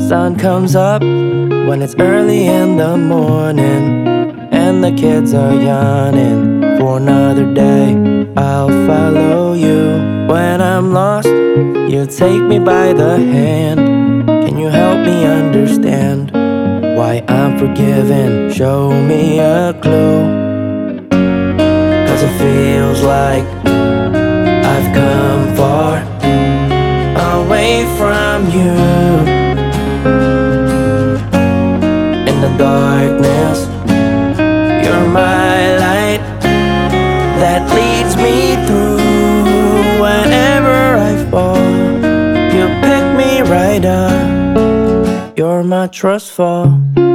Sun comes up when it's early in the morning, and the kids are yawning for another day. I'll follow you. When I'm lost, you take me by the hand. Can you help me understand why I'm forgiven? Show me a clue, 'cause it feels like I've come far away from you. In the darkness, you're my light that leads me through. Whenever I fall, you pick me right up. You're my trust fall.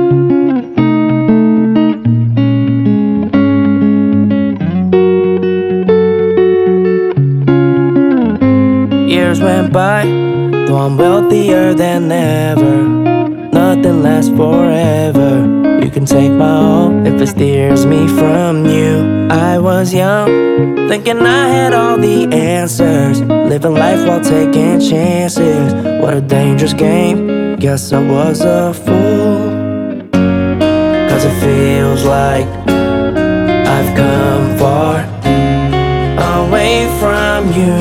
Years went by, though I'm wealthier than ever. Nothing lasts forever. You can take my all if it steers me from you. I was young, thinking I had all the answers, living life while taking chances. What a dangerous game, guess I was a fool. 'Cause it feels like I've come far away from you.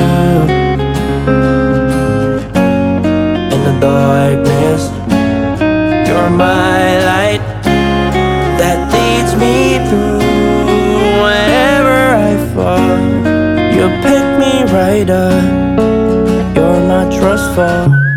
In the darkness, you're my light that leads me through. Whenever I fall, you pick me right up. You're my trust fall.